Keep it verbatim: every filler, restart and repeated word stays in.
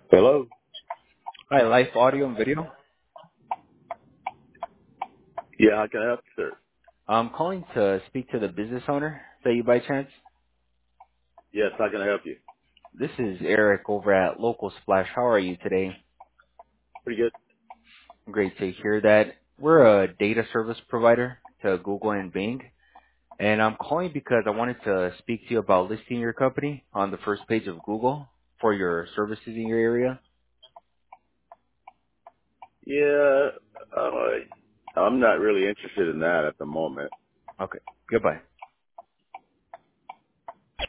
Hello? Hi, Life Audio and Video. Yeah, how can I help you, sir? I'm calling to speak to the business owner. Is that you by chance? Yes, how can I help you? This is Eric over at Local Splash. How are you today? Pretty good. Great to hear that. We're a data service provider to Google and Bing, and I'm calling because I wanted to speak to you about listing your company on the first page of Google for your services in your area. Yeah, uh, I'm not really interested in that at the moment. Okay, goodbye.